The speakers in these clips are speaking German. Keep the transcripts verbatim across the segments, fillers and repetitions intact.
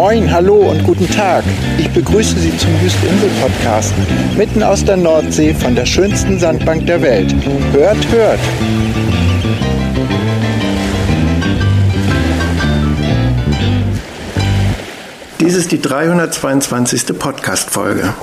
Moin, hallo und guten Tag. Ich begrüße Sie zum Wüstinsel-Podcast, mitten aus der Nordsee von der schönsten Sandbank der Welt. Hört, hört! Dies ist die dreihundertzweiundzwanzigste Podcast-Folge.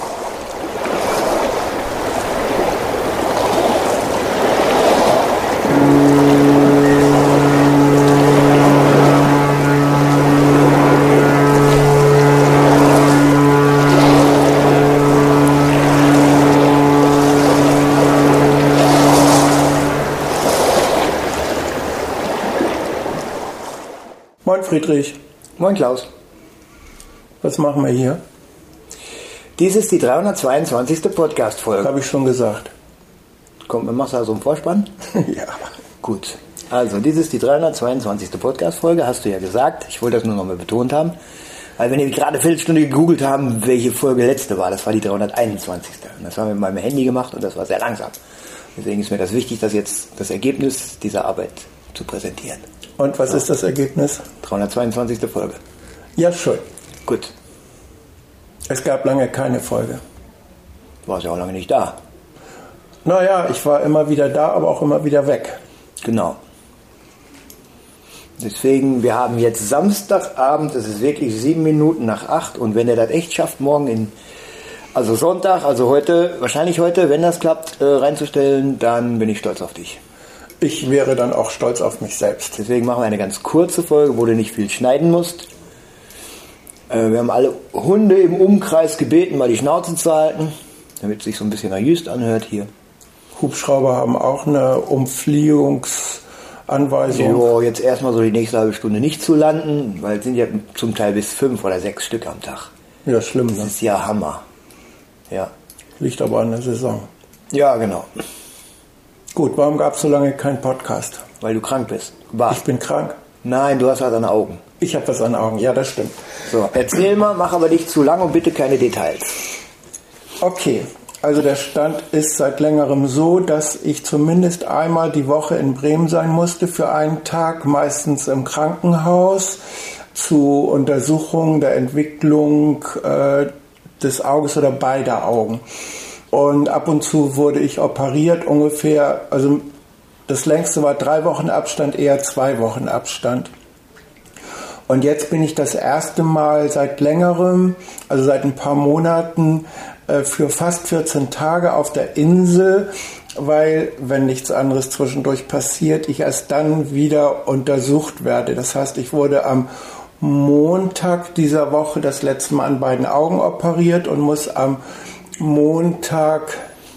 Moin Friedrich. Moin Klaus. Was machen wir hier? Dies ist die dreihundertzweiundzwanzigste Podcast-Folge. Habe ich schon gesagt. Kommt, machst du also einen Vorspann? Ja. Gut. Also, dies ist die dreihundertzweiundzwanzigste Podcast-Folge, hast du ja gesagt. Ich wollte das nur noch mal betont haben. Weil wenn wir gerade eine Viertelstunde gegoogelt haben, welche Folge letzte war, das war die dreihunderteinundzwanzigste. Und das haben wir mit meinem Handy gemacht und das war sehr langsam. Deswegen ist mir das wichtig, das jetzt das Ergebnis dieser Arbeit zu präsentieren. Und was ja. ist das Ergebnis? dreihundertzweiundzwanzigste Folge. Ja, schön. Gut. Es gab lange keine Folge. Du warst ja auch lange nicht da. Naja, ich war immer wieder da, aber auch immer wieder weg. Genau. Deswegen, wir haben jetzt Samstagabend, es ist wirklich sieben Minuten nach acht und wenn ihr das echt schafft, morgen in, also Sonntag, also heute, wahrscheinlich heute, wenn das klappt, äh, reinzustellen, dann bin ich stolz auf dich. Ich wäre dann auch stolz auf mich selbst. Deswegen machen wir eine ganz kurze Folge, wo du nicht viel schneiden musst. Äh, wir haben alle Hunde im Umkreis gebeten, mal die Schnauze zu halten, damit es sich so ein bisschen nach Jüst anhört hier. Hubschrauber haben auch eine Umfliehungsanweisung. Jo, jetzt erstmal so die nächste halbe Stunde nicht zu landen, weil es sind ja zum Teil bis fünf oder sechs Stück am Tag. Ja, schlimm, ne? Das ist ja Hammer. Ja. Liegt aber an der Saison. Ja, genau. Gut, warum gab es so lange keinen Podcast? Weil du krank bist. War. Ich bin krank? Nein, du hast was an den Augen. Ich habe was an den Augen, ja, das stimmt. So, erzähl mal, mach aber nicht zu lang und bitte keine Details. Okay, also der Stand ist seit längerem so, dass ich zumindest einmal die Woche in Bremen sein musste für einen Tag, meistens im Krankenhaus, zu Untersuchungen der Entwicklung äh, des Auges oder beider Augen. Und ab und zu wurde ich operiert, ungefähr, also das längste war drei Wochen Abstand, eher zwei Wochen Abstand. Und jetzt bin ich das erste Mal seit längerem, also seit ein paar Monaten, für fast vierzehn Tage auf der Insel, weil, wenn nichts anderes zwischendurch passiert, ich erst dann wieder untersucht werde. Das heißt, ich wurde am Montag dieser Woche das letzte Mal an beiden Augen operiert und muss am Montag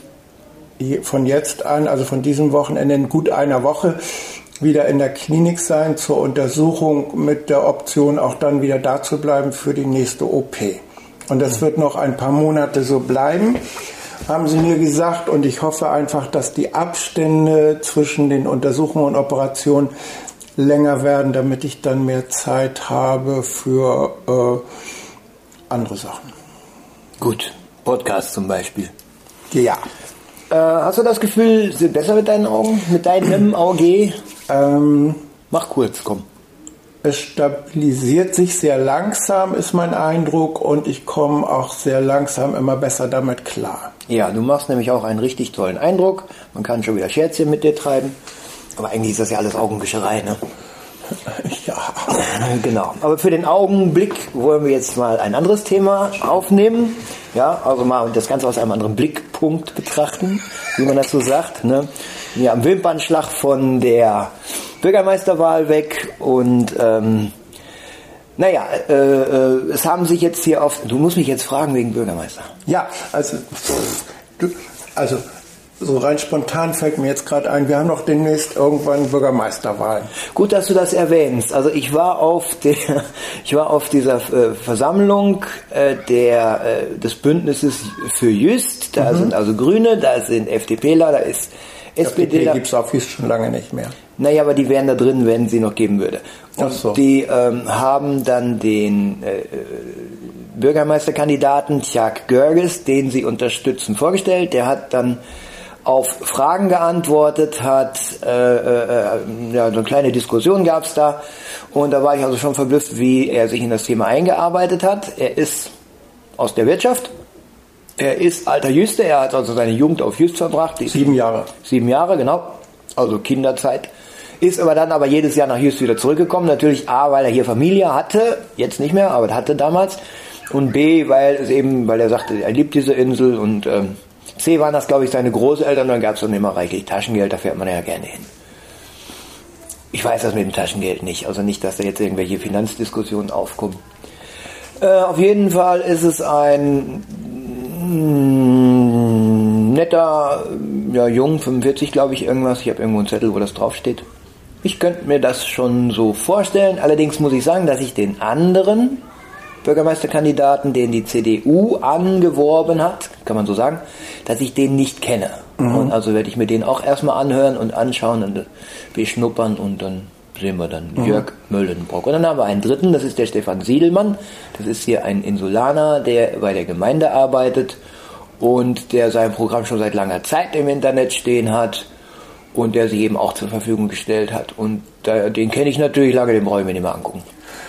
von jetzt an, also von diesem Wochenende in gut einer Woche, wieder in der Klinik sein zur Untersuchung mit der Option, auch dann wieder da zu bleiben für die nächste O P. Und das wird noch ein paar Monate so bleiben, haben sie mir gesagt. Und ich hoffe einfach, dass die Abstände zwischen den Untersuchungen und Operationen länger werden, damit ich dann mehr Zeit habe für äh, andere Sachen. Gut. Podcast zum Beispiel. Ja. Äh, hast du das Gefühl, sind besser mit deinen Augen? Mit deinem Auge? Ähm, Mach kurz, komm. Es stabilisiert sich sehr langsam, ist mein Eindruck, und ich komme auch sehr langsam immer besser damit klar. Ja, du machst nämlich auch einen richtig tollen Eindruck. Man kann schon wieder Scherzchen mit dir treiben. Aber eigentlich ist das ja alles Augenwischerei, ne? Ja. Genau. Aber für den Augenblick wollen wir jetzt mal ein anderes Thema aufnehmen. Ja, also mal das Ganze aus einem anderen Blickpunkt betrachten, wie man das so sagt. Ne? Ja, am Wimpernschlag von der Bürgermeisterwahl weg und ähm, naja, äh, äh, es haben sich jetzt hier auf... Du musst mich jetzt fragen wegen Bürgermeister. Ja, also, du, also so rein spontan fällt mir jetzt gerade ein, wir haben doch demnächst irgendwann Bürgermeisterwahlen. Gut, dass du das erwähnst. Also ich war auf der, ich war auf dieser äh, Versammlung äh, der äh, des Bündnisses für Jüst. Da mhm. sind also Grüne, da sind FDPler, da ist SPDler. F D P gibt es auf Jüst schon lange nicht mehr. Naja, aber die wären da drin, wenn sie noch geben würde. Und Ach so. Die ähm, haben dann den äh, Bürgermeisterkandidaten Tjag Görges, den sie unterstützen, vorgestellt. Der hat dann auf Fragen geantwortet hat. Äh, äh, ja, so eine kleine Diskussion gab es da. Und da war ich also schon verblüfft, wie er sich in das Thema eingearbeitet hat. Er ist aus der Wirtschaft. Er ist alter Jüste. Er hat also seine Jugend auf Jüst verbracht. Sieben Jahre. Sieben Jahre, genau. Also Kinderzeit. Ist aber dann aber jedes Jahr nach Jüst wieder zurückgekommen. Natürlich A, weil er hier Familie hatte. Jetzt nicht mehr, aber hatte damals. Und B, weil es eben, weil er sagte, er liebt diese Insel. Und ähm, C waren das, glaube ich, seine Großeltern. Und dann gab es dann immer reichlich Taschengeld. Da fährt man ja gerne hin. Ich weiß das mit dem Taschengeld nicht. Also nicht, dass da jetzt irgendwelche Finanzdiskussionen aufkommen. Äh, auf jeden Fall ist es ein mm, netter, ja, Jung, fünfundvierzig, glaube ich, irgendwas. Ich habe irgendwo einen Zettel, wo das draufsteht. Ich könnte mir das schon so vorstellen. Allerdings muss ich sagen, dass ich den anderen Bürgermeisterkandidaten, den die C D U angeworben hat, kann man so sagen, dass ich den nicht kenne. Mhm. Und also werde ich mir den auch erstmal anhören und anschauen und beschnuppern und dann sehen wir dann mhm. Jörg Möllenbrock. Und dann haben wir einen dritten, das ist der Stefan Siedelmann. Das ist hier ein Insulaner, der bei der Gemeinde arbeitet und der sein Programm schon seit langer Zeit im Internet stehen hat und der sich eben auch zur Verfügung gestellt hat. Und da, den kenne ich natürlich lange, den brauche ich mir nicht mehr angucken.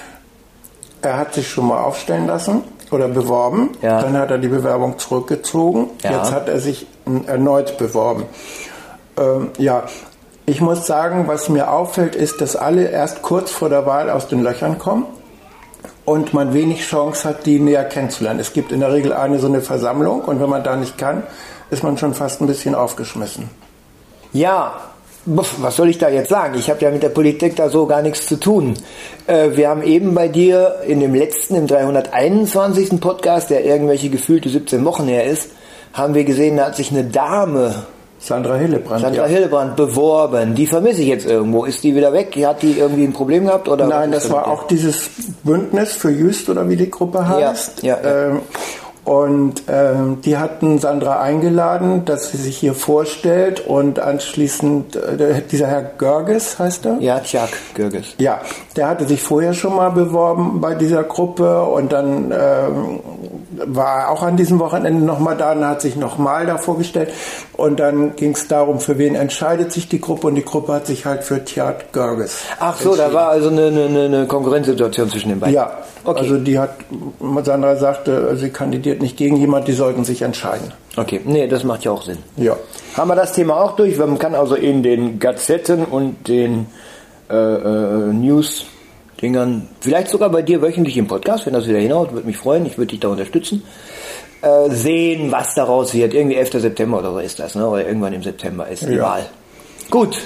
Er hat sich schon mal aufstellen lassen oder beworben. Ja. Dann hat er die Bewerbung zurückgezogen. Ja. Jetzt hat er sich erneut beworben. Ähm, ja, ich muss sagen, was mir auffällt, ist, dass alle erst kurz vor der Wahl aus den Löchern kommen und man wenig Chance hat, die näher kennenzulernen. Es gibt in der Regel eine so eine Versammlung und wenn man da nicht kann, ist man schon fast ein bisschen aufgeschmissen. Ja, was soll ich da jetzt sagen? Ich habe ja mit der Politik da so gar nichts zu tun. Äh, wir haben eben bei dir in dem letzten, im dreihunderteinundzwanzigsten Podcast, der irgendwelche gefühlte siebzehn Wochen her ist, haben wir gesehen, da hat sich eine Dame, Sandra Hillebrand, Sandra ja. Hillebrand, beworben. Die vermisse ich jetzt irgendwo. Ist die wieder weg? Hat die irgendwie ein Problem gehabt? Oder Nein, das war auch dieses Bündnis für Jüst oder wie die Gruppe heißt. Ja, ja, ja. Ähm, Und ähm, die hatten Sandra eingeladen, dass sie sich hier vorstellt und anschließend, äh, dieser Herr Görges heißt er? Ja, Jacques Görges. Ja, der hatte sich vorher schon mal beworben bei dieser Gruppe und dann ähm, war er auch an diesem Wochenende nochmal da und hat sich nochmal da vorgestellt und dann ging es darum, für wen entscheidet sich die Gruppe und die Gruppe hat sich halt für Tjad Görges Ach so, da war also eine, eine, eine Konkurrenzsituation zwischen den beiden. Ja, okay. Also die hat, Sandra sagte, sie kandidiert nicht gegen jemand, die sollten sich entscheiden. Okay, nee, das macht ja auch Sinn. Ja. Haben wir das Thema auch durch? Man kann also in den Gazetten und den äh, äh, News-Dingern, vielleicht sogar bei dir wöchentlich im Podcast, wenn das wieder hinhaut, würde mich freuen, ich würde dich da unterstützen, äh, sehen, was daraus wird. Irgendwie elfter September oder so ist das, ne? Oder irgendwann im September ist die ja. Wahl. Gut.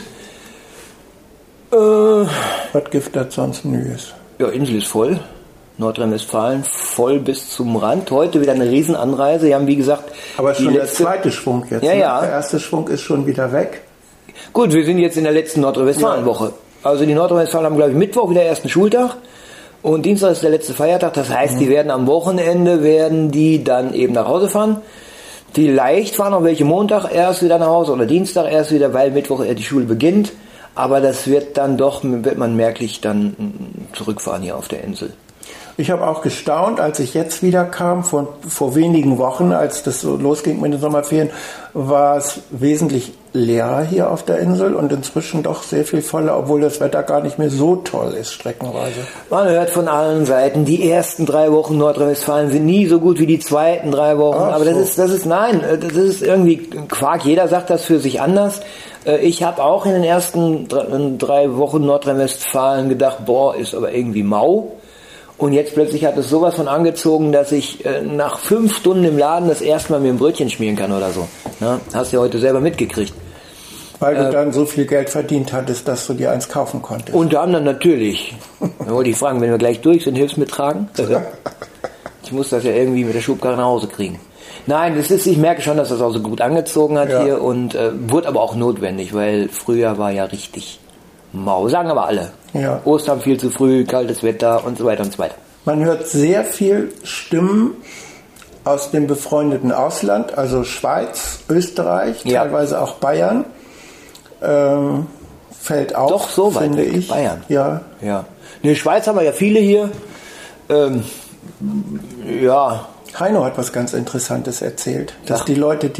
Äh, was gibt das sonst Neues? Ja, Insel ist voll. Nordrhein-Westfalen voll bis zum Rand. Heute wieder eine Riesenanreise. Wir haben, wie gesagt... Aber schon der zweite Schwung jetzt. Ja, ne? ja. Der erste Schwung ist schon wieder weg. Gut, wir sind jetzt in der letzten Nordrhein-Westfalen-Woche. Ja. Also die Nordrhein-Westfalen haben, glaube ich, Mittwoch wieder ersten Schultag. Und Dienstag ist der letzte Feiertag. Das heißt, mhm. die werden am Wochenende, werden die dann eben nach Hause fahren. Vielleicht fahren auch welche Montag erst wieder nach Hause oder Dienstag erst wieder, weil Mittwoch die Schule beginnt. Aber das wird dann doch, wird man merklich dann zurückfahren hier auf der Insel. Ich habe auch gestaunt, als ich jetzt wieder kam, vor, vor wenigen Wochen, als das so losging mit den Sommerferien, war es wesentlich leerer hier auf der Insel und inzwischen doch sehr viel voller, obwohl das Wetter gar nicht mehr so toll ist, streckenweise. Man hört von allen Seiten, die ersten drei Wochen Nordrhein-Westfalen sind nie so gut wie die zweiten drei Wochen. Ach, aber das so. ist, das ist, nein, das ist irgendwie Quark. Jeder sagt das für sich anders. Ich habe auch in den ersten drei Wochen Nordrhein-Westfalen gedacht, boah, ist aber irgendwie mau. Und jetzt plötzlich hat es sowas von angezogen, dass ich äh, nach fünf Stunden im Laden das erste Mal mir ein Brötchen schmieren kann oder so. Na, hast du ja heute selber mitgekriegt. Weil du äh, dann so viel Geld verdient hattest, dass du dir eins kaufen konntest. Unter anderem natürlich. Da wollte ich fragen, wenn wir gleich durch sind, hilfst du mit tragen? Ich muss das ja irgendwie mit der Schubkarre nach Hause kriegen. Nein, das ist, ich merke schon, dass das auch so gut angezogen hat ja. hier und äh, wurde aber auch notwendig, weil früher war ja richtig mau, sagen aber alle. Ja. Ostern viel zu früh, kaltes Wetter und so weiter und so weiter. Man hört sehr viel Stimmen aus dem befreundeten Ausland, also Schweiz, Österreich, ja. teilweise auch Bayern. Ähm, fällt auf, Doch so weit finde weg. ich. Bayern. Ja. Ja. In der Schweiz haben wir ja viele hier. Ähm, ja. Heino hat was ganz Interessantes erzählt, dass Ach. die Leute, die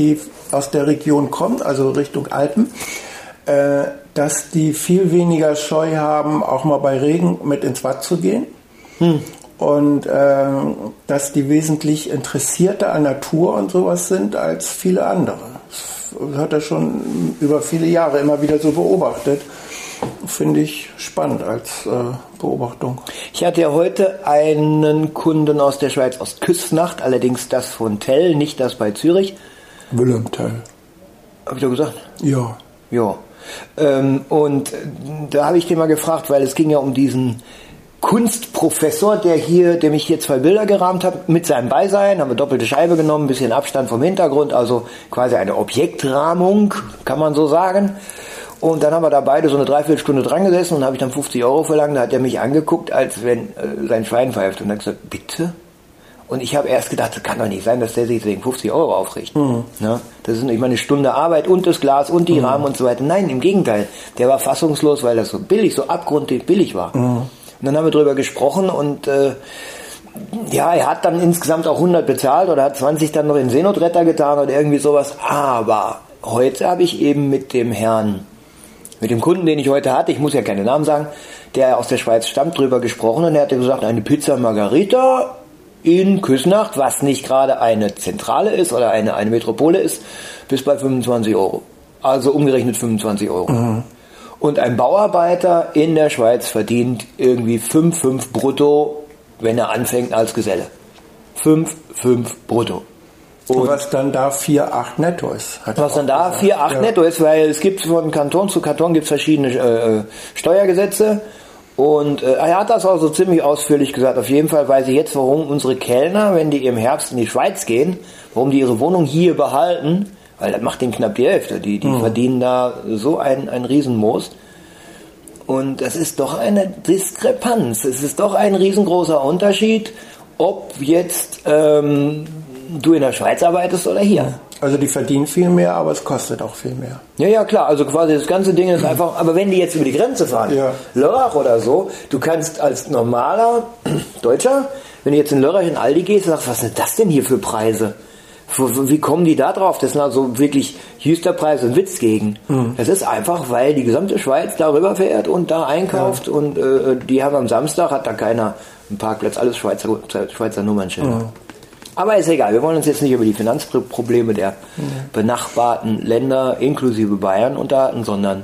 aus der Region kommt, also Richtung Alpen, äh, dass die viel weniger Scheu haben, auch mal bei Regen mit ins Watt zu gehen. Hm. Und äh, dass die wesentlich interessierter an Natur und sowas sind als viele andere. Das hat er schon über viele Jahre immer wieder so beobachtet. Finde ich spannend als äh, Beobachtung. Ich hatte ja heute einen Kunden aus der Schweiz, aus Küsnacht, allerdings das von Tell, nicht das bei Zürich. Willem Tell. Hab ich doch gesagt? Ja. Ja. Ähm, und da habe ich den mal gefragt, weil es ging ja um diesen Kunstprofessor, der hier, der mich hier zwei Bilder gerahmt hat, mit seinem Beisein, haben wir doppelte Scheibe genommen, ein bisschen Abstand vom Hintergrund, also quasi eine Objektrahmung, kann man so sagen. Und dann haben wir da beide so eine Dreiviertelstunde dran gesessen und habe ich dann fünfzig Euro verlangt. Da hat er mich angeguckt, als wenn äh, sein Schwein pfeift. Und dann gesagt, bitte? Und ich habe erst gedacht, das kann doch nicht sein, dass der sich wegen fünfzig Euro aufregt. Mhm. Ja, das ist nicht mal eine Stunde Arbeit und das Glas und die mhm. Rahmen und so weiter. Nein, im Gegenteil. Der war fassungslos, weil das so billig, so abgrundtief billig war. Mhm. Und dann haben wir drüber gesprochen und äh, ja, er hat dann insgesamt auch hundert bezahlt oder hat zwanzig dann noch in Seenotretter getan oder irgendwie sowas. Aber heute habe ich eben mit dem Herrn, mit dem Kunden, den ich heute hatte, ich muss ja keine Namen sagen, der aus der Schweiz stammt, drüber gesprochen und er hatte gesagt, eine Pizza Margarita in Küsnacht, was nicht gerade eine Zentrale ist oder eine, eine Metropole ist, bis bei fünfundzwanzig Euro. Also umgerechnet fünfundzwanzig Euro. Mhm. Und ein Bauarbeiter in der Schweiz verdient irgendwie fünf Komma fünf brutto, wenn er anfängt als Geselle. fünf Komma fünf brutto. Und was dann da vier Komma acht netto ist. Was dann da vier Komma acht ja. netto ist, weil es gibt von Kanton zu Kanton gibt es verschiedene äh, Steuergesetze. Und äh, er hat das auch so ziemlich ausführlich gesagt. Auf jeden Fall weiß ich jetzt, warum unsere Kellner, wenn die im Herbst in die Schweiz gehen, warum die ihre Wohnung hier behalten, weil das macht denen knapp die Hälfte. Die, die mhm. verdienen da so ein, ein Riesenmoos. Und das ist doch eine Diskrepanz. Es ist doch ein riesengroßer Unterschied, ob jetzt ähm, du in der Schweiz arbeitest oder hier. Also die verdienen viel mehr, aber es kostet auch viel mehr. Ja, ja, klar. Also quasi das ganze Ding ist einfach, aber wenn die jetzt über die Grenze fahren, ja. Lörrach oder so, du kannst als normaler Deutscher, wenn du jetzt in Lörrach in Aldi gehst, sagst, was sind das denn hier für Preise? Wie kommen die da drauf? Das sind also wirklich Hüsterpreise und Witz gegen. Mhm. Das ist einfach, weil die gesamte Schweiz da rüberfährt und da einkauft ja. und äh, die haben am Samstag, hat da keiner einen Parkplatz, alles Schweizer, Schweizer Nummernschilder. Mhm. Aber ist egal, wir wollen uns jetzt nicht über die Finanzprobleme der mhm. benachbarten Länder inklusive Bayern unterhalten, sondern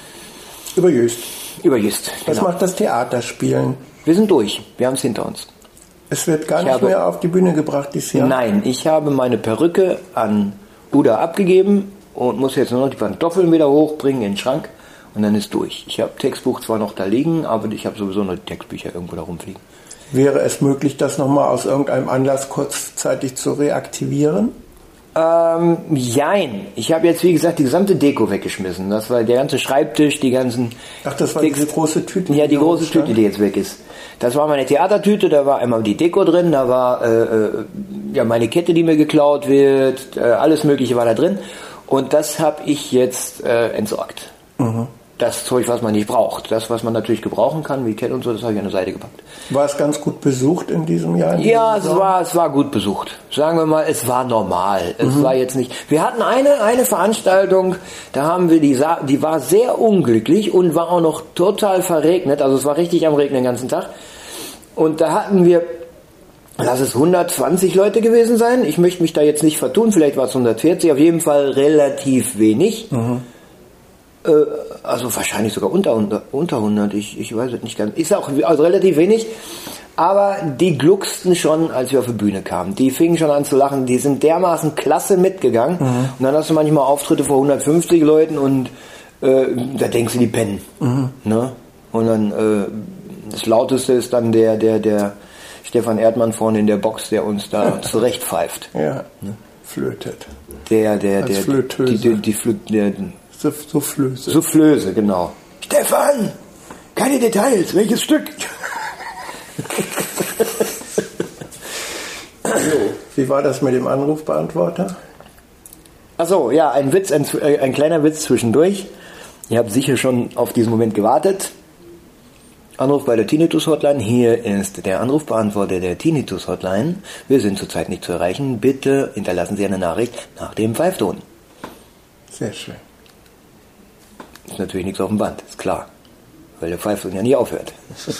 über Jüst. Über Jüst. Was genau. macht das Theaterspielen? Wir sind durch, wir haben es hinter uns. Es wird gar ich nicht habe, mehr auf die Bühne gebracht dieses Jahr? Nein, ich habe meine Perücke an Uda abgegeben und muss jetzt nur noch die Pantoffeln wieder hochbringen in den Schrank und dann ist durch. Ich habe Textbuch zwar noch da liegen, aber ich habe sowieso noch die Textbücher irgendwo da rumfliegen. Wäre es möglich, das nochmal aus irgendeinem Anlass kurzzeitig zu reaktivieren? Ähm, jein. Ich habe jetzt, wie gesagt, die gesamte Deko weggeschmissen. Das war der ganze Schreibtisch, die ganzen... Ach, das war Text- diese große Tüte? Ja, die große Tüte, die jetzt weg ist. Das war meine Theatertüte, da war einmal die Deko drin, da war äh, äh, ja meine Kette, die mir geklaut wird, äh, alles Mögliche war da drin. Und das habe ich jetzt äh, entsorgt. Mhm. Das Zeug, was man nicht braucht. Das, was man natürlich gebrauchen kann, wie Kette und so, das habe ich an der Seite gepackt. War es ganz gut besucht in diesem Jahr? In ja, es war, es war gut besucht. Sagen wir mal, es war normal. Es mhm. war jetzt nicht... Wir hatten eine, eine Veranstaltung, da haben wir die, die war sehr unglücklich und war auch noch total verregnet. Also es war richtig am Regnen den ganzen Tag. Und da hatten wir, lass es hundertzwanzig Leute gewesen sein. Ich möchte mich da jetzt nicht vertun, vielleicht war es hundertvierzig, auf jeden Fall relativ wenig. Mhm. Also wahrscheinlich sogar unter, unter, unter hundert, ich, ich weiß es nicht ganz. Ist auch also relativ wenig, aber die glucksten schon, als wir auf die Bühne kamen. Die fingen schon an zu lachen, die sind dermaßen klasse mitgegangen. Mhm. Und dann hast du manchmal Auftritte vor hundertfünfzig Leuten und äh, da denkst du, die pennen. Mhm. Ne? Und dann äh, das Lauteste ist dann der, der, der Stefan Erdmann vorne in der Box, der uns da zurechtpfeift. Ja, ne? Flötet. Der, der, der, Flötöse. die, die, die Flö- der, Soufflöse. Soufflöse, genau. Stefan, keine Details, welches Stück? Wie war das mit dem Anrufbeantworter? Achso, ja, ein Witz, ein, ein kleiner Witz zwischendurch. Ihr habt sicher schon auf diesen Moment gewartet. Anruf bei der Tinnitus-Hotline. Hier ist der Anrufbeantworter der Tinnitus-Hotline. Wir sind zurzeit nicht zu erreichen. Bitte hinterlassen Sie eine Nachricht nach dem Pfeifton. Sehr schön. Ist natürlich nichts auf dem Band, ist klar. Weil der Pfeifton ja nie aufhört.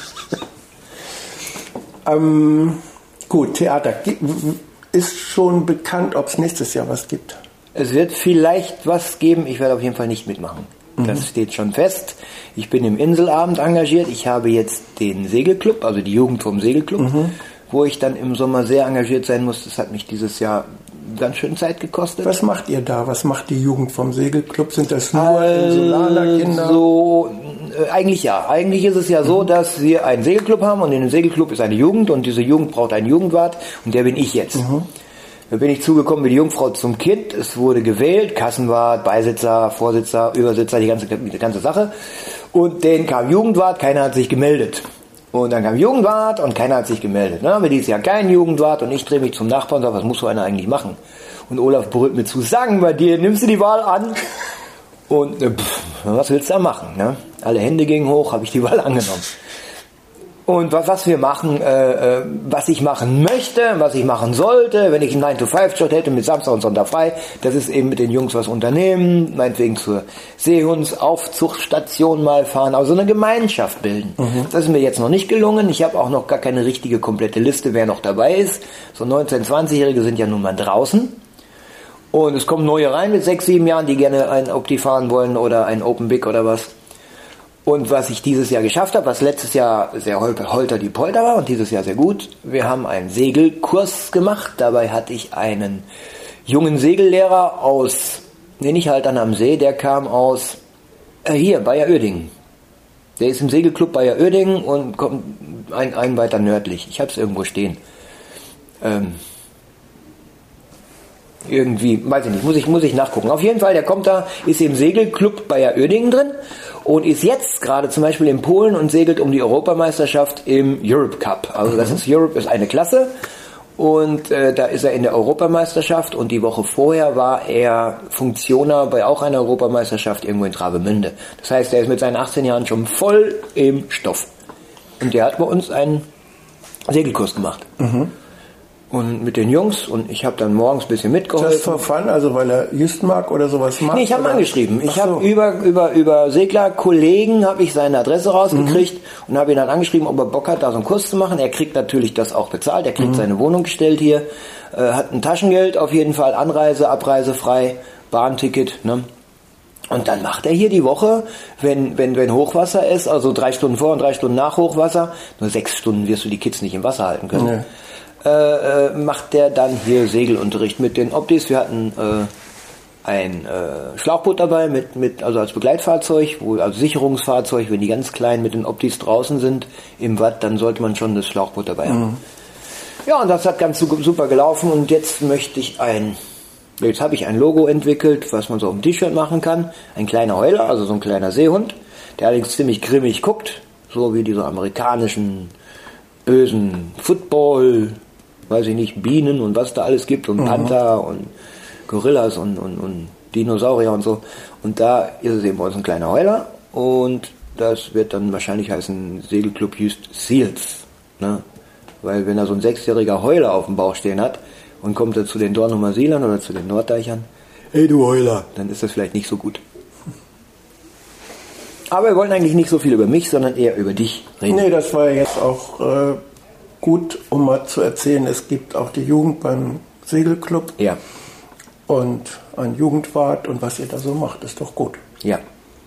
ähm, gut, Theater. Ist schon bekannt, ob es nächstes Jahr was gibt? Es wird vielleicht was geben, ich werde auf jeden Fall nicht mitmachen. Mhm. Das steht schon fest. Ich bin im Inselabend engagiert. Ich habe jetzt den Segelclub, also die Jugend vom Segelclub, mhm. wo ich dann im Sommer sehr engagiert sein muss. Das hat mich dieses Jahr ganz schön Zeit gekostet. Was macht ihr da? Was macht die Jugend vom Segelclub? Sind das nur Insulanerkinder? Also, äh, eigentlich ja. Eigentlich ist es ja so, mhm. dass wir einen Segelclub haben und in dem Segelclub ist eine Jugend und diese Jugend braucht einen Jugendwart und der bin ich jetzt. Mhm. Da bin ich zugekommen wie die Jungfrau zum Kind. Es wurde gewählt, Kassenwart, Beisitzer, Vorsitzer, Übersitzer, die ganze, die ganze Sache. Und dann kam Jugendwart, keiner hat sich gemeldet. Und dann kam Jugendwart und keiner hat sich gemeldet. Dann haben wir dieses Jahr keinen Jugendwart und ich drehe mich zum Nachbarn und sage, was muss so einer eigentlich machen? Und Olaf brüllt mir zu, sagen bei dir, nimmst du die Wahl an? Und äh, pff, was willst du da machen? Ne? Alle Hände gingen hoch, habe ich die Wahl angenommen. Und was, was wir machen, äh, was ich machen möchte, was ich machen sollte, wenn ich einen nine to five Job hätte mit Samstag und Sonntag frei, das ist eben mit den Jungs was unternehmen, meinetwegen zur Seehundsaufzuchtstation mal fahren, also eine Gemeinschaft bilden. Mhm. Das ist mir jetzt noch nicht gelungen. Ich habe auch noch gar keine richtige komplette Liste, wer noch dabei ist. So neunzehn-, zwanzigjährige sind ja nun mal draußen. Und es kommen neue rein mit sechs, sieben Jahren, die gerne ein Opti fahren wollen oder ein Open Big oder was. Und was ich dieses Jahr geschafft habe, was letztes Jahr sehr holter die Polter war und dieses Jahr sehr gut, wir haben einen Segelkurs gemacht. Dabei hatte ich einen jungen Segellehrer aus, nee, nicht Haltern am See, der kam aus, äh, hier, Bayer-Oerdingen. Der ist im Segelclub Bayer-Oerdingen und kommt ein, ein weiter nördlich. Ich habe es irgendwo stehen. Ähm, irgendwie, weiß ich nicht, muss ich, muss ich nachgucken. Auf jeden Fall, der kommt da, ist im Segelclub Bayer-Oerdingen drin und ist jetzt gerade zum Beispiel in Polen und segelt um die Europameisterschaft im Europe Cup. Also das ist Europe, ist eine Klasse und äh, da ist er in der Europameisterschaft und die Woche vorher war er Funktionär bei auch einer Europameisterschaft irgendwo in Travemünde. Das heißt, er ist mit seinen achtzehn Jahren schon voll im Stoff. Und der hat bei uns einen Segelkurs gemacht. Mhm. Und mit den Jungs und ich habe dann morgens ein bisschen mitgeholfen. Just for fun, also weil er just mag oder sowas macht? Nee, ich habe ihn angeschrieben. Ich so. habe über, über, über Seglerkollegen habe ich seine Adresse rausgekriegt mhm. und habe ihn dann angeschrieben, ob er Bock hat, da so einen Kurs zu machen. Er kriegt natürlich das auch bezahlt. Er kriegt mhm. seine Wohnung gestellt hier, äh, hat ein Taschengeld auf jeden Fall, Anreise, Abreise frei, Bahnticket, ne? Und dann macht er hier die Woche, wenn, wenn, wenn Hochwasser ist, also drei Stunden vor und drei Stunden nach Hochwasser, nur sechs Stunden wirst du die Kids nicht im Wasser halten können. Nee. Äh, macht der dann hier Segelunterricht mit den Optis. Wir hatten äh, ein äh, Schlauchboot dabei, mit, mit, also als Begleitfahrzeug, wo, also Sicherungsfahrzeug, wenn die ganz klein mit den Optis draußen sind im Watt, dann sollte man schon das Schlauchboot dabei haben. Mhm. Ja, und das hat ganz super gelaufen und jetzt möchte ich ein, jetzt habe ich ein Logo entwickelt, was man so auf dem T-Shirt machen kann. Ein kleiner Heuler, also so ein kleiner Seehund, der allerdings ziemlich grimmig guckt, so wie diese amerikanischen bösen Football, weiß ich nicht, Bienen und was da alles gibt und mhm. Panther und Gorillas und, und, und Dinosaurier und so. Und da ist es eben bei uns ein kleiner Heuler und das wird dann wahrscheinlich heißen Segelclub Just Seals. Ne? Weil wenn da so ein sechsjähriger Heuler auf dem Bauch stehen hat und kommt er zu den Dornumer Seelern oder zu den Norddeichern, hey du Heuler, dann ist das vielleicht nicht so gut. Aber wir wollen eigentlich nicht so viel über mich, sondern eher über dich reden. Nee, das war jetzt auch äh, gut, um mal zu erzählen, es gibt auch die Jugend beim Segelclub. Ja. Und ein Jugendwart und was ihr da so macht, ist doch gut. Ja.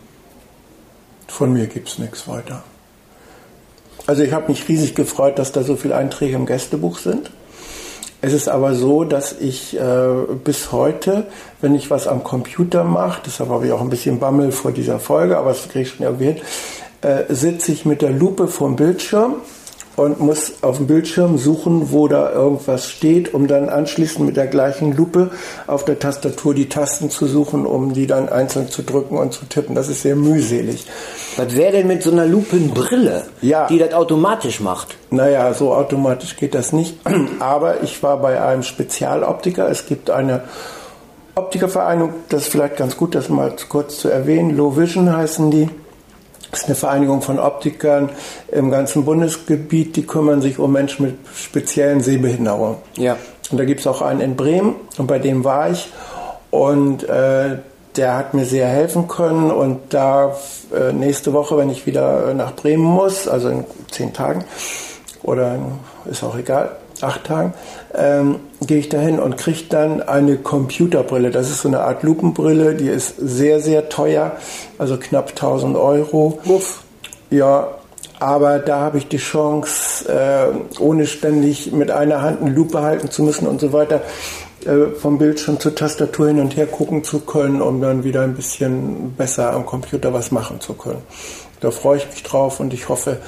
Von mir gibt es nichts weiter. Also ich habe mich riesig gefreut, dass da so viele Einträge im Gästebuch sind. Es ist aber so, dass ich äh, bis heute, wenn ich was am Computer mache, deshalb habe ich auch ein bisschen Bammel vor dieser Folge, aber das kriege ich schon irgendwie hin, äh, sitze ich mit der Lupe vorm Bildschirm und muss auf dem Bildschirm suchen, wo da irgendwas steht, um dann anschließend mit der gleichen Lupe auf der Tastatur die Tasten zu suchen, um die dann einzeln zu drücken und zu tippen. Das ist sehr mühselig. Was wäre denn mit so einer Lupenbrille, ja, die das automatisch macht? Naja, so automatisch geht das nicht. Aber ich war bei einem Spezialoptiker. Es gibt eine Optikervereinigung, das ist vielleicht ganz gut, das mal kurz zu erwähnen. Low Vision heißen die. Das ist eine Vereinigung von Optikern im ganzen Bundesgebiet, die kümmern sich um Menschen mit speziellen Sehbehinderungen. Ja. Und da gibt es auch einen in Bremen und bei dem war ich. Und äh, der hat mir sehr helfen können und da äh, nächste Woche, wenn ich wieder nach Bremen muss, also in zehn Tagen oder in, ist auch egal, acht Tagen, ähm, gehe ich dahin und kriege dann eine Computerbrille. Das ist so eine Art Lupenbrille, die ist sehr, sehr teuer, also knapp tausend Euro. Uff. Ja, aber da habe ich die Chance, äh, ohne ständig mit einer Hand eine Lupe halten zu müssen und so weiter, äh, vom Bildschirm zur Tastatur hin und her gucken zu können, um dann wieder ein bisschen besser am Computer was machen zu können. Da freue ich mich drauf und ich hoffe,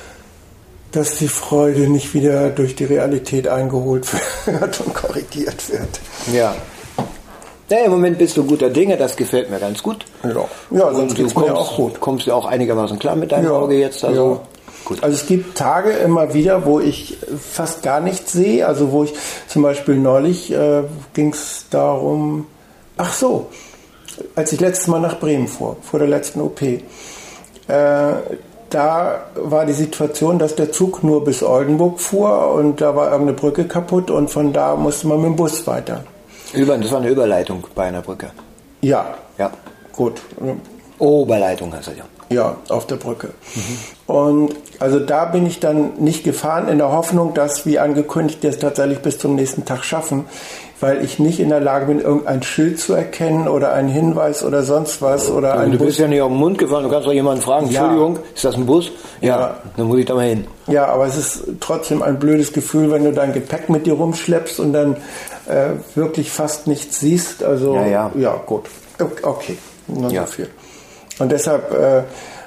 dass die Freude nicht wieder durch die Realität eingeholt wird und korrigiert wird. Ja. Ja, im Moment bist du guter Dinge, das gefällt mir ganz gut. Ja, ja, sonst du geht's kommst, mir auch gut. Kommst du auch einigermaßen klar mit deinem ja, Auge jetzt? Also, ja. Gut. Also es gibt Tage immer wieder, wo ich fast gar nichts sehe. Also wo ich zum Beispiel neulich äh, ging es darum, ach so, als ich letztes Mal nach Bremen fuhr, vor der letzten O P, äh, da war die Situation, dass der Zug nur bis Oldenburg fuhr und da war irgendeine Brücke kaputt und von da musste man mit dem Bus weiter. Über, das war eine Überleitung bei einer Brücke. Ja. Ja. Gut. Oberleitung heißt das ja. Ja, auf der Brücke. Mhm. Und also da bin ich dann nicht gefahren in der Hoffnung, dass, wie angekündigt, wir es tatsächlich bis zum nächsten Tag schaffen, weil ich nicht in der Lage bin, irgendein Schild zu erkennen oder einen Hinweis oder sonst was. Oder also ein du Bus. bist ja nicht auf den Mund gefahren, du kannst doch jemanden fragen, Ja. Entschuldigung, ist das ein Bus? Ja, Ja. Dann muss ich da mal hin. Ja, aber es ist trotzdem ein blödes Gefühl, wenn du dein Gepäck mit dir rumschleppst und dann äh, wirklich fast nichts siehst. Also, Ja, ja. ja gut. Okay, nur Ja. so viel. Und deshalb äh,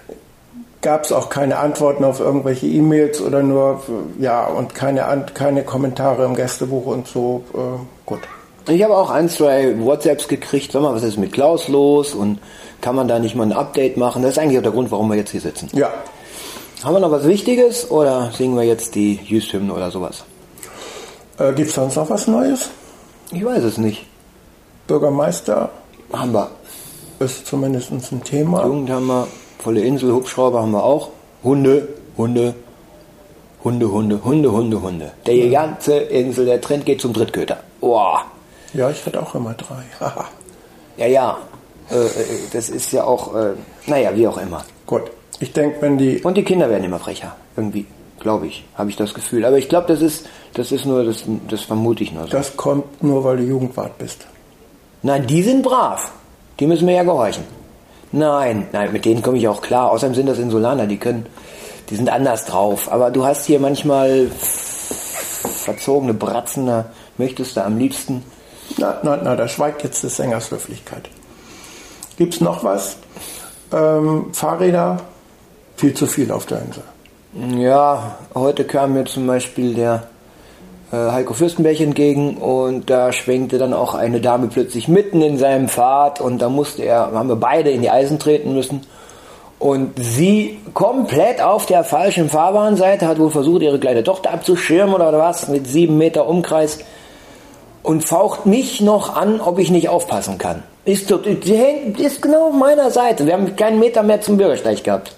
gab es auch keine Antworten auf irgendwelche E-Mails oder nur, ja, und keine, An- keine Kommentare im Gästebuch und so. Äh, gut. Ich habe auch ein, zwei WhatsApps gekriegt, sag mal, was ist mit Klaus los und kann man da nicht mal ein Update machen? Das ist eigentlich auch der Grund, warum wir jetzt hier sitzen. Ja. Haben wir noch was Wichtiges oder singen wir jetzt die Jüst-Hymne oder sowas? Äh, Gibt es sonst noch was Neues? Ich weiß es nicht. Bürgermeister Haben wir. ist zumindest ein Thema. Jugend haben wir, volle Insel, Hubschrauber haben wir auch. Hunde, Hunde, Hunde, Hunde, Hunde, Hunde, Hunde. Der ganze Insel, der Trend geht zum Drittköter. Boah. Ja, ich hatte auch immer drei. Haha. Ja, ja. Äh, das ist ja auch, äh, naja, wie auch immer. Gut. Ich denke, wenn die... Und die Kinder werden immer frecher. Irgendwie, glaube ich, habe ich das Gefühl. Aber ich glaube, das ist, das ist nur, das, das vermute ich nur so. Das kommt nur, weil du Jugendwart bist. Nein, die sind brav. Die müssen mir ja gehorchen. Nein, nein, mit denen komme ich auch klar. Außerdem sind das Insulaner, die können, die sind anders drauf. Aber du hast hier manchmal verzogene Bratzen, da möchtest du am liebsten... Na, na, na, da schweigt jetzt des Sängers Höflichkeit. Gibt's noch was? Ähm, Fahrräder? Viel zu viel auf der Insel. Ja, heute kam mir zum Beispiel der äh, Heiko Fürstenberg entgegen und da schwenkte dann auch eine Dame plötzlich mitten in seinem Pfad und da musste er, haben wir beide in die Eisen treten müssen und sie komplett auf der falschen Fahrbahnseite hat wohl versucht, ihre kleine Tochter abzuschirmen oder was, mit sieben Meter Umkreis und faucht mich noch an, ob ich nicht aufpassen kann. Ist, die ist genau auf meiner Seite, wir haben keinen Meter mehr zum Bürgersteig gehabt.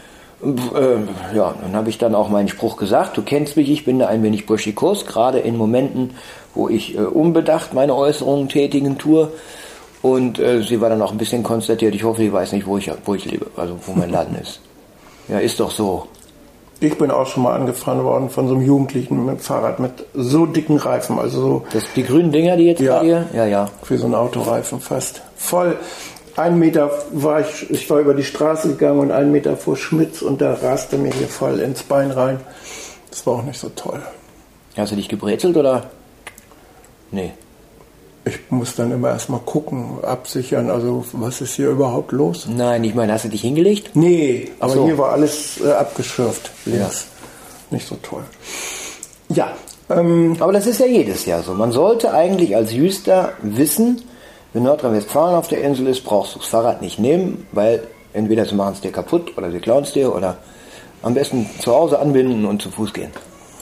Äh, ja, dann habe ich dann auch meinen Spruch gesagt, du kennst mich, ich bin da ein wenig burschikos, gerade in Momenten, wo ich äh, unbedacht meine Äußerungen tätigen tue und äh, sie war dann auch ein bisschen konstatiert, ich hoffe, sie weiß nicht, wo ich, wo ich lebe, also wo mein Laden ist. Ja, ist doch so. Ich bin auch schon mal angefahren worden von so einem Jugendlichen mit dem Fahrrad mit so dicken Reifen, also so... Das, die grünen Dinger, die jetzt Ja. bei dir? Ja, ja. Für so einen Autoreifen fast. Voll. Ein Meter war ich, ich war über die Straße gegangen und einen Meter vor Schmitz und da raste mir hier voll ins Bein rein. Das war auch nicht so toll. Hast du dich gebrezelt oder? Nee. Ich muss dann immer erstmal gucken, absichern, also was ist hier überhaupt los? Nein, ich meine, hast du dich hingelegt? Nee, aber so. hier war alles äh, abgeschürft. Links. Ja. Nicht so toll. Ja. Ähm, Aber das ist ja jedes Jahr so. Man sollte eigentlich als Jüster wissen, wenn Nordrhein-Westfalen auf der Insel ist, brauchst du das Fahrrad nicht nehmen, weil entweder sie machen es dir kaputt oder sie klauen es dir oder am besten zu Hause anbinden und zu Fuß gehen.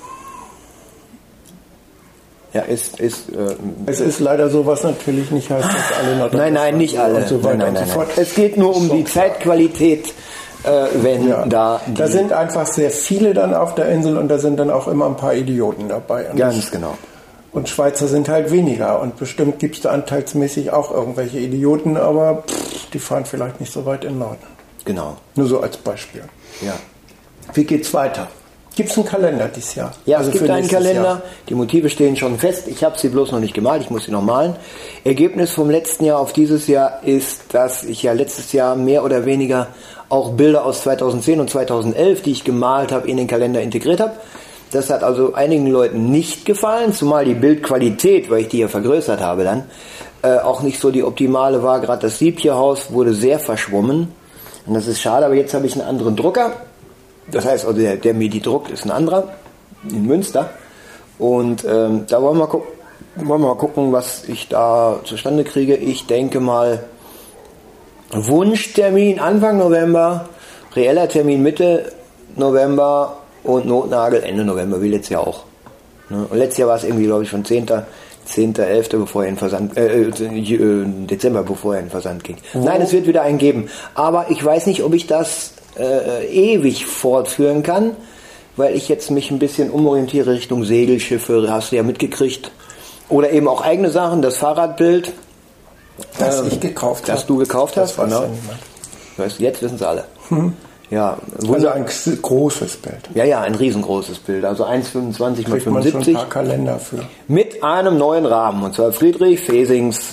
Ja, ist... ist äh, es ist leider so, was natürlich nicht heißt, dass alle Nordrhein-Westfalen... Nein, nein, nicht alle. Und so weiter nein, nein, nein, und so fort. nein. Es geht nur um die Zeitqualität, äh, wenn Ja. da... Die Da sind einfach sehr viele dann auf der Insel und da sind dann auch immer ein paar Idioten dabei. Und ganz das genau. Und Schweizer sind halt weniger. Und bestimmt gibt es da anteilsmäßig auch irgendwelche Idioten, aber pff, die fahren vielleicht nicht so weit in den Norden. Genau. Nur so als Beispiel. Ja. Wie geht's weiter? Gibt es einen Kalender dieses Jahr? Ja, also es gibt für einen nächstes Kalender. Jahr. Die Motive stehen schon fest. Ich habe sie bloß noch nicht gemalt. Ich muss sie noch malen. Ergebnis vom letzten Jahr auf dieses Jahr ist, dass ich ja letztes Jahr mehr oder weniger auch Bilder aus zweitausendzehn und zweitausendelf, die ich gemalt habe, in den Kalender integriert habe. Das hat also einigen Leuten nicht gefallen, zumal die Bildqualität, weil ich die ja vergrößert habe dann, äh, auch nicht so die optimale war. Gerade das Siebtierhaus wurde sehr verschwommen. Und das ist schade, aber jetzt habe ich einen anderen Drucker. Das heißt, also der, der mir die druckt, ist ein anderer in Münster. Und ähm, da wollen wir, gu- wollen wir mal gucken, was ich da zustande kriege. Ich denke mal, Wunschtermin Anfang November, reeller Termin Mitte November und Notnagel Ende November, wie letztes Jahr auch. Ne? Und letztes Jahr war es irgendwie, glaube ich, schon zehnter elfter bevor er in Versand, äh, äh, Dezember, bevor er in Versand ging. Oh. Nein, es wird wieder einen geben. Aber ich weiß nicht, ob ich das äh, ewig fortführen kann, weil ich jetzt mich ein bisschen umorientiere Richtung Segelschiffe, hast du ja mitgekriegt. Oder eben auch eigene Sachen, das Fahrradbild. Das ähm, ich gekauft habe. Das du gekauft hast, das weiß genau. ja niemand. Weißt du, jetzt wissen es alle. Hm. Ja, also ein großes Bild. Ja, ja, ein riesengroßes Bild. Also eins Komma fünfundzwanzig mal Kriegt man fünfundsiebzig. schon ein paar Kalender für. Mit einem neuen Rahmen. Und zwar Friedrich Fesings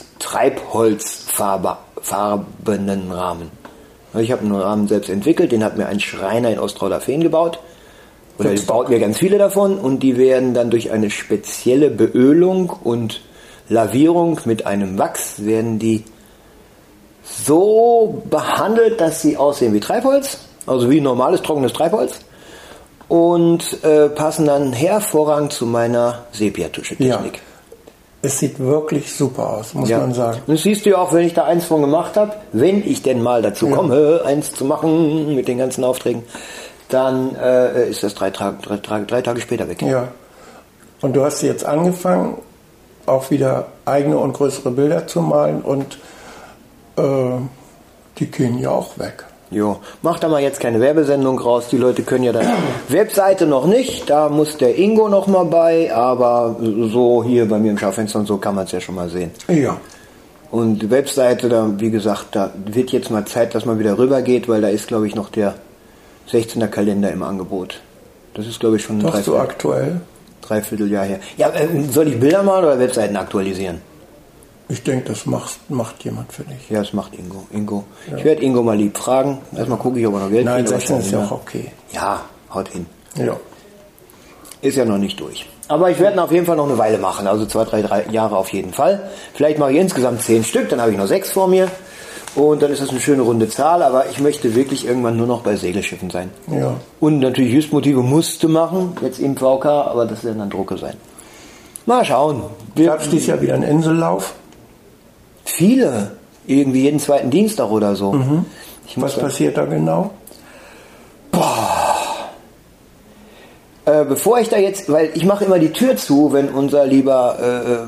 Treibholzfarbenen Rahmen. Ich habe einen Rahmen selbst entwickelt. Den hat mir ein Schreiner in Ostrauder-Fehn gebaut. Oder die baut mir ganz viele davon. Und die werden dann durch eine spezielle Beölung und Lavierung mit einem Wachs werden die so behandelt, dass sie aussehen wie Treibholz. Also wie normales, trockenes Treibholz. Und äh, passen dann hervorragend zu meiner Sepia-Tuschetechnik. Ja. Es sieht wirklich super aus, muss ja. man sagen. Und das siehst du ja auch, wenn ich da eins von gemacht habe, wenn ich denn mal dazu ja. komme, eins zu machen mit den ganzen Aufträgen, dann äh, ist das drei, Tra- drei, drei, drei Tage später weg. Ja. Und du hast jetzt angefangen, auch wieder eigene und größere Bilder zu malen und äh, die gehen ja auch weg. Jo, mach da mal jetzt keine Werbesendung raus, die Leute können ja dann Webseite noch nicht, da muss der Ingo noch mal bei, aber so hier bei mir im Schaufenster und so kann man es ja schon mal sehen. Ja. Und die Webseite, da wie gesagt, da wird jetzt mal Zeit, dass man wieder rüber geht, weil da ist, glaube ich, noch der sechzehner Kalender im Angebot. Das ist, glaube ich, schon ein Doch so aktuell? Dreivierteljahr her. Ja, äh, soll ich Bilder malen oder Webseiten aktualisieren? Ich denke, das macht, macht jemand für dich. Ja, das macht Ingo. Ingo. Ja. Ich werde Ingo mal lieb fragen. Erstmal gucke ich, ob er noch Geld Nein, kriegt. sechzehn ist ja auch okay. Ja, haut hin. Ja. Ist ja noch nicht durch. Aber ich werde auf jeden Fall noch eine Weile machen. Also zwei, drei, drei Jahre auf jeden Fall. Vielleicht mache ich insgesamt zehn Stück, dann habe ich noch sechs vor mir. Und dann ist das eine schöne runde Zahl. Aber ich möchte wirklich irgendwann nur noch bei Segelschiffen sein. Ja. Und natürlich Hilfsmotive musste machen. Jetzt im V K, aber das werden dann Drucke sein. Mal schauen. Gab es dieses Jahr wieder einen Insellauf? Viele. Irgendwie jeden zweiten Dienstag oder so. Mhm. Was passiert da genau? Boah. Äh, bevor ich da jetzt, weil ich mache immer die Tür zu, wenn unser lieber äh,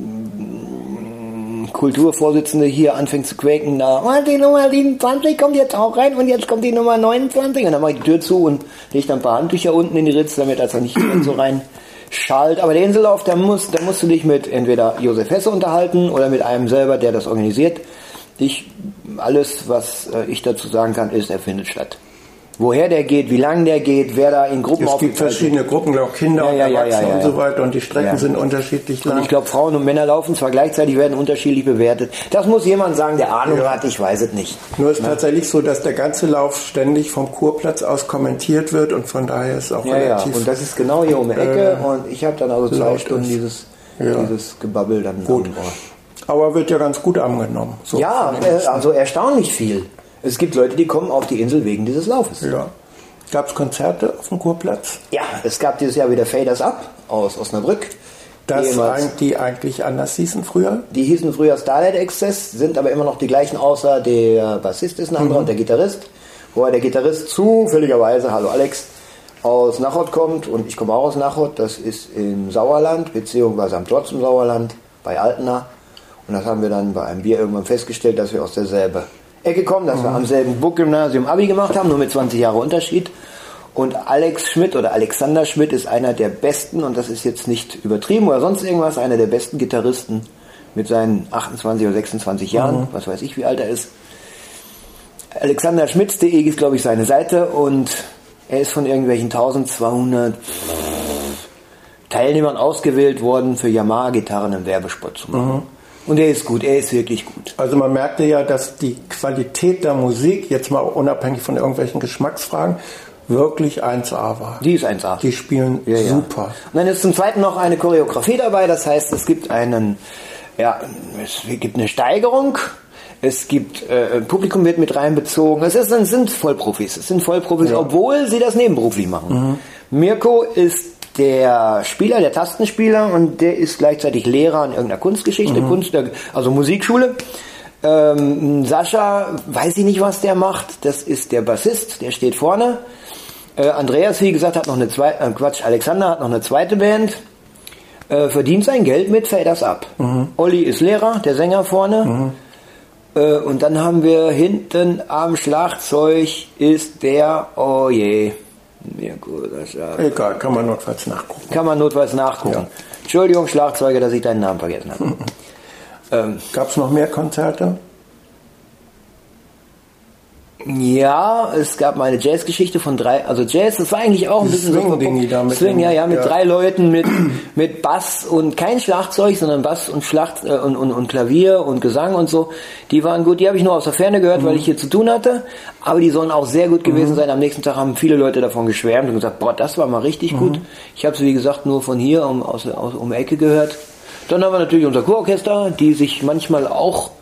Kulturvorsitzende hier anfängt zu quäken, da, und die Nummer siebenundzwanzig kommt jetzt auch rein und jetzt kommt die Nummer neunundzwanzig und dann mache ich die Tür zu und lege dann ein paar Handtücher unten in die Ritze, damit das nicht so rein schallt. Aber der Insellauf, da musst, da musst du dich mit entweder Josef Hesse unterhalten oder mit einem selber, der das organisiert. Ich, alles, was äh, ich dazu sagen kann, ist, er findet statt. Woher der geht, wie lang der geht, wer da in Gruppen aufgeteilt. Es gibt verschiedene Gruppen, auch Kinder ja, ja, und Erwachsene ja, ja, ja, und so weiter und die Strecken ja. sind unterschiedlich lang. Und ich glaube, Frauen und Männer laufen zwar gleichzeitig, werden unterschiedlich bewertet. Das muss jemand sagen, der Ahnung ja. hat, ich weiß es nicht. Nur ist ja. tatsächlich so, dass der ganze Lauf ständig vom Kurplatz aus kommentiert wird und von daher ist auch ja, relativ... Ja, und das ist genau hier um die Ecke äh, und ich habe dann also zwei Stunden ist. dieses, ja. dieses Gebabbel dann gut. am Ohr. Aber wird ja ganz gut angenommen. So ja, äh, also erstaunlich viel. Es gibt Leute, die kommen auf die Insel wegen dieses Laufes. Ja. Gab es Konzerte auf dem Kurplatz? Ja, es gab dieses Jahr wieder Faders Up aus Osnabrück. Das die, die eigentlich anders hießen früher? Die hießen früher Starlight Access, sind aber immer noch die gleichen, außer der Bassist ist ein anderer mhm. und der Gitarrist. Wobei der Gitarrist zufälligerweise, hallo Alex, aus Nachod kommt und ich komme auch aus Nachod. Das ist im Sauerland, beziehungsweise am Klotz im Sauerland, bei Altena. Und das haben wir dann bei einem Bier irgendwann festgestellt, dass wir aus derselben Ecke kommen, dass mhm. wir am selben Burggymnasium Abi gemacht haben, nur mit zwanzig Jahre Unterschied. Und Alex Schmidt oder Alexander Schmidt ist einer der besten, und das ist jetzt nicht übertrieben oder sonst irgendwas, einer der besten Gitarristen mit seinen achtundzwanzig oder sechsundzwanzig Jahren, mhm. was weiß ich, wie alt er ist. alexander schmitz punkt de ist, glaube ich, seine Seite, und er ist von irgendwelchen eintausendzweihundert Teilnehmern ausgewählt worden, für Yamaha-Gitarren einen Werbespot zu machen. Mhm. Und er ist gut, er ist wirklich gut. Also man merkte ja, dass die Qualität der Musik, jetzt mal unabhängig von irgendwelchen Geschmacksfragen, wirklich eins A war. Die ist eins A. Die spielen ja, super. Ja. Und dann ist zum Zweiten noch eine Choreografie dabei, das heißt, es gibt einen, ja, es gibt eine Steigerung, es gibt, äh, Publikum wird mit reinbezogen, es, ist, es sind Vollprofis, es sind Vollprofis, ja. Obwohl sie das nebenberuflich machen. Mhm. Mirko ist der Spieler, der Tastenspieler, und der ist gleichzeitig Lehrer in irgendeiner Kunstgeschichte, mhm. Kunst, also Musikschule. Ähm, Sascha, weiß ich nicht, was der macht, das ist der Bassist, der steht vorne. Äh, Andreas, wie gesagt, hat noch eine zweite, äh, Quatsch, Alexander hat noch eine zweite Band, äh, verdient sein Geld mit Faders Up. Mhm. Olli ist Lehrer, der Sänger vorne. Mhm. Äh, und dann haben wir hinten am Schlagzeug ist der, oh je, Mirko, das ja. Egal, kann man notfalls nachgucken. Kann man notfalls nachgucken. Ja. Entschuldigung, Schlagzeuger, dass ich deinen Namen vergessen habe. ähm, Gab es noch mehr Konzerte? Ja, es gab mal eine Jazzgeschichte von drei, also Jazz, das war eigentlich auch ein bisschen Swing-Dingi da mit Swing, ja, ja, mit ja. drei Leuten, mit, mit Bass und kein Schlagzeug, sondern Bass und Schlacht, äh, und, und, und Klavier und Gesang und so. Die waren gut, die habe ich nur aus der Ferne gehört, mhm. weil ich hier zu tun hatte, aber die sollen auch sehr gut gewesen mhm. sein. Am nächsten Tag haben viele Leute davon geschwärmt und gesagt, boah, das war mal richtig mhm. gut. Ich habe es, wie gesagt, nur von hier um, aus, aus, um die Ecke gehört. Dann haben wir natürlich unser Chororchester, die sich manchmal auch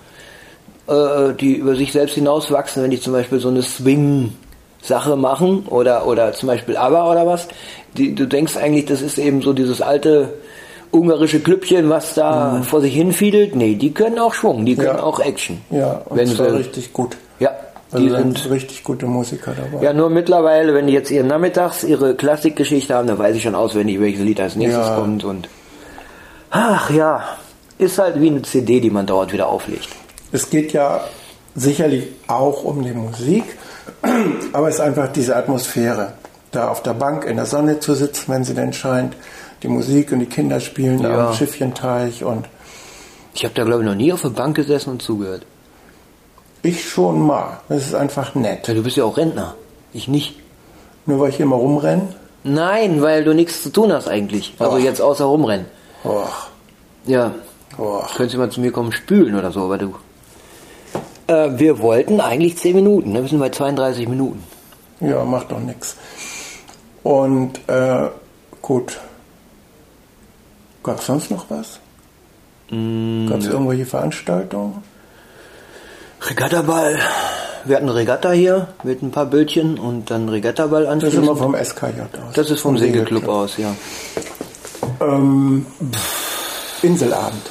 die über sich selbst hinauswachsen, wenn die zum Beispiel so eine Swing-Sache machen oder oder zum Beispiel ABBA oder was. Die, du denkst eigentlich, das ist eben so dieses alte ungarische Klüppchen, was da mhm. vor sich hinfiedelt. Nee, die können auch Schwung, die können ja. auch Action. Ja, und wenn zwar sie, richtig gut. Ja, also die sind, sind richtig gute Musiker dabei. Ja, nur mittlerweile, wenn die jetzt ihren Nachmittags ihre Klassikgeschichte haben, dann weiß ich schon auswendig, welches Lied als nächstes ja. kommt. Und ach ja, ist halt wie eine C D, die man dauernd wieder auflegt. Es geht ja sicherlich auch um die Musik, aber es ist einfach diese Atmosphäre, da auf der Bank in der Sonne zu sitzen, wenn sie denn scheint, die Musik und die Kinder spielen ja. da am Schiffchenteich. Und ich habe da, glaube ich, noch nie auf der Bank gesessen und zugehört. Ich schon mal. Das ist einfach nett. Ja, du bist ja auch Rentner. Ich nicht. Nur weil ich immer rumrenne? Nein, weil du nichts zu tun hast eigentlich. Also Och. jetzt außer rumrennen. Och. Ja. Och. Könntest du mal zu mir kommen spülen oder so, aber du... Äh, wir wollten eigentlich zehn Minuten, ne? Wir sind bei zweiunddreißig Minuten. Ja, macht doch nichts. Und äh, gut. Gab es sonst noch was? Mm, Gab es ja. irgendwelche Veranstaltungen? Regattaball. Wir hatten eine Regatta hier mit ein paar Bötchen und dann Regattaball anschließend. Das ist immer vom S K J aus. Das ist vom, vom Segelclub, Segelclub aus, ja. Ähm, Inselabend.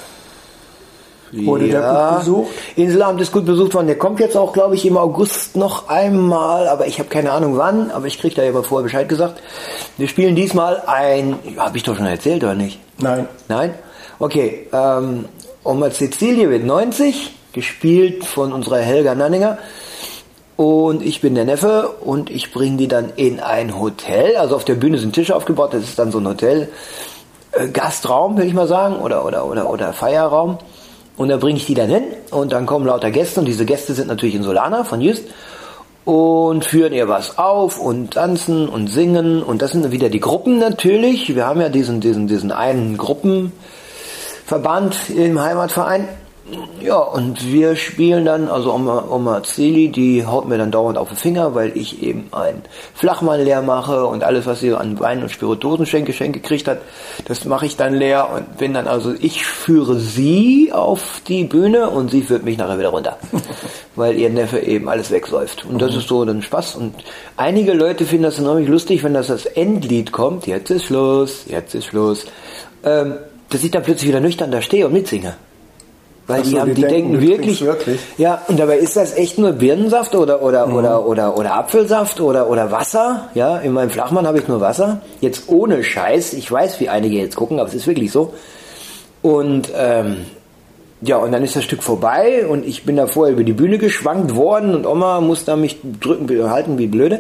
Wurde ja, der gut besucht? Inselabend ist gut besucht worden. Der kommt jetzt auch, glaube ich, im August noch einmal, aber ich habe keine Ahnung wann, aber ich kriege da ja mal vorher Bescheid gesagt. Wir spielen diesmal ein, ja, habe ich doch schon erzählt, oder nicht? Nein. Nein? Okay, ähm, Oma Cecilie wird neunzig, gespielt von unserer Helga Nanninger. Und ich bin der Neffe und ich bringe die dann in ein Hotel. Also auf der Bühne sind Tische aufgebaut, das ist dann so ein Hotel. Äh, Gastraum, will ich mal sagen, oder, oder, oder, oder Feierraum. Und da bringe ich die dann hin und dann kommen lauter Gäste und diese Gäste sind natürlich in Solana von Just und führen ihr was auf und tanzen und singen und das sind wieder die Gruppen natürlich. Wir haben ja diesen, diesen, diesen einen Gruppenverband im Heimatverein. Ja, und wir spielen dann, also Oma, Oma Zeli, die haut mir dann dauernd auf den Finger, weil ich eben einen Flachmann leer mache und alles, was sie an Wein und Spirituosenschenk geschenkt gekriegt hat, das mache ich dann leer und bin dann, also ich führe sie auf die Bühne und sie führt mich nachher wieder runter, weil ihr Neffe eben alles wegsäuft. Und das ist so dann Spaß und einige Leute finden das enorm lustig, wenn das das Endlied kommt, jetzt ist Schluss, jetzt ist Schluss, ähm, dass ich dann plötzlich wieder nüchtern da stehe und mitsinge. Weil so, die, haben, die, die denken, denken wirklich, wirklich, ja, und dabei ist das echt nur Birnensaft oder oder mhm. oder oder oder Apfelsaft oder oder Wasser, ja. In meinem Flachmann habe ich nur Wasser. Jetzt ohne Scheiß. Ich weiß, wie einige jetzt gucken, aber es ist wirklich so. Und ähm, ja, und dann ist das Stück vorbei und ich bin da vorher über die Bühne geschwankt worden und Oma muss da mich drücken, halten wie blöde.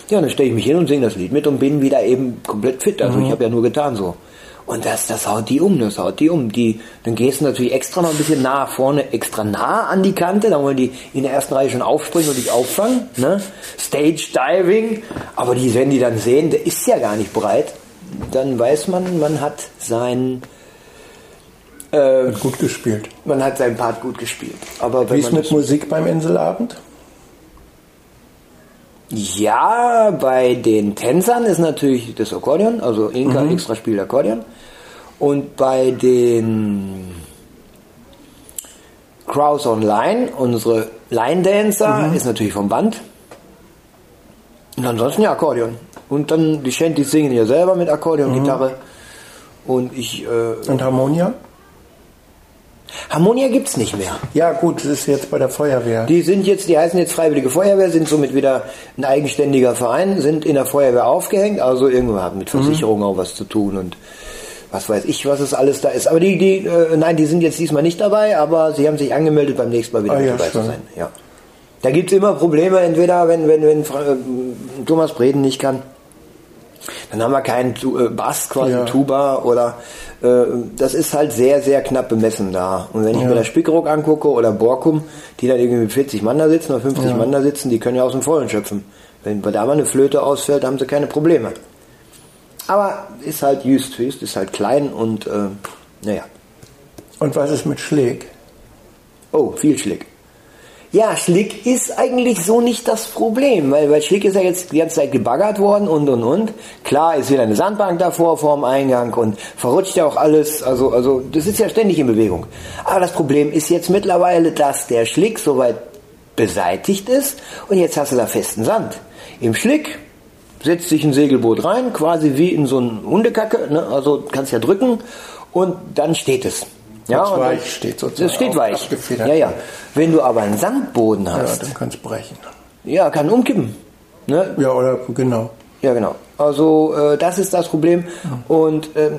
Ja, dann stelle ich mich hin und singe das Lied mit und bin wieder eben komplett fit. Also mhm. ich habe ja nur getan so. Und das, das haut die um, das haut die um. Die, dann gehst du natürlich extra noch ein bisschen nah vorne, extra nah an die Kante, dann wollen die in der ersten Reihe schon aufspringen und dich auffangen, ne? Stage Diving, aber die, wenn die dann sehen, der ist ja gar nicht breit, dann weiß man, man hat sein, äh, gut gespielt. Man hat seinen Part gut gespielt. Aber wenn wie ist mit Musik beim Inselabend? Ja, bei den Tänzern ist natürlich das Akkordeon, also Inka mhm. extra spielt Akkordeon. Und bei den Crows Online, unsere Line Dancer, mhm. ist natürlich vom Band. Und ansonsten ja Akkordeon. Und dann die Shanties singen ja selber mit Akkordeon, mhm. Gitarre. Und ich. Äh, Und Harmonia? Harmonia gibt's nicht mehr. Ja gut, das ist jetzt bei der Feuerwehr. Die sind jetzt, die heißen jetzt Freiwillige Feuerwehr, sind somit wieder ein eigenständiger Verein, sind in der Feuerwehr aufgehängt, also irgendwo haben mit Versicherung mhm. auch was zu tun und was weiß ich, was es alles da ist. Aber die, die, äh, nein, die sind jetzt diesmal nicht dabei, aber sie haben sich angemeldet, beim nächsten Mal wieder ah, mit ja, dabei schon. zu sein. Ja. Da gibt's immer Probleme, entweder wenn, wenn, wenn äh, Thomas Breden nicht kann, dann haben wir keinen äh, Bass, quasi ja. Tuba oder äh, das ist halt sehr, sehr knapp bemessen da. Und wenn ich ja. mir das Spickerock angucke oder Borkum, die dann irgendwie mit vierzig Mann da sitzen oder fünfzig ja. Mann da sitzen, die können ja aus dem Vollen schöpfen. Wenn da mal eine Flöte ausfällt, haben sie keine Probleme. Aber ist halt Jüst, Jüst ist halt klein und äh, naja. Und was ist mit Schlick? Oh, viel Schlick. Ja, Schlick ist eigentlich so nicht das Problem, weil, weil Schlick ist ja jetzt die ganze Zeit gebaggert worden und und und. Klar ist wieder eine Sandbank davor vor dem Eingang und verrutscht ja auch alles, also, also das ist ja ständig in Bewegung. Aber das Problem ist jetzt mittlerweile, dass der Schlick soweit beseitigt ist und jetzt hast du da festen Sand. Im Schlick setzt sich ein Segelboot rein, quasi wie in so eine Hundekacke, ne? Also kannst ja drücken und dann steht es. Ja, und weich steht sozusagen. Das steht weich. Ja, ja. Wenn du aber einen Sandboden hast. Ja, dann kann es brechen. Ja, kann umkippen. Ne? Ja, oder genau. Ja, genau. Also äh, das ist das Problem. Mhm. Und ähm,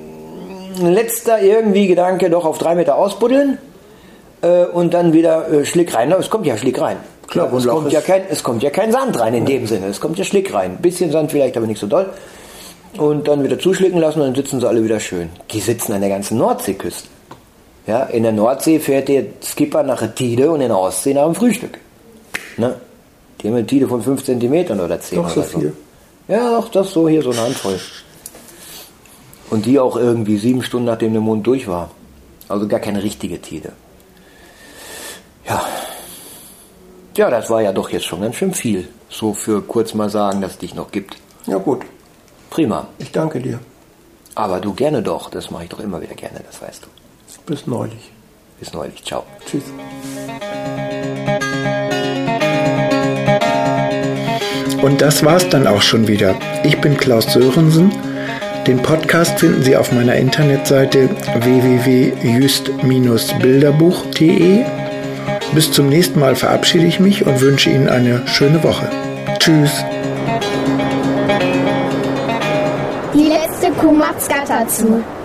letzter irgendwie Gedanke, doch auf drei Meter ausbuddeln äh, und dann wieder äh, Schlick rein. Es kommt ja Schlick rein. Klar, es kommt ja, kein, es kommt ja kein Sand rein in ja. dem Sinne. Es kommt ja Schlick rein. Ein bisschen Sand vielleicht, aber nicht so doll. Und dann wieder zuschlicken lassen und dann sitzen sie alle wieder schön. Die sitzen an der ganzen Nordseeküste. Ja, in der Nordsee fährt der Skipper nach der Tide und in der Ostsee nach dem Frühstück. Ne? Die haben eine Tide von fünf Zentimetern oder zehn doch oder so. Viel. Ja, doch, das so hier so eine Handvoll. Und die auch irgendwie sieben Stunden nachdem der Mond durch war. Also gar keine richtige Tide. Ja. Ja, das war ja doch jetzt schon ganz schön viel. So für kurz mal sagen, dass es dich noch gibt. Ja gut. Prima. Ich danke dir. Aber du gerne doch. Das mache ich doch immer wieder gerne, das weißt du. Bis neulich. Bis neulich. Ciao. Tschüss. Und das war's dann auch schon wieder. Ich bin Klaus Sörensen. Den Podcast finden Sie auf meiner Internetseite w w w punkt just Bindestrich bilderbuch punkt de. Bis zum nächsten Mal verabschiede ich mich und wünsche Ihnen eine schöne Woche. Tschüss. Die letzte Kuh macht's Gatter zu.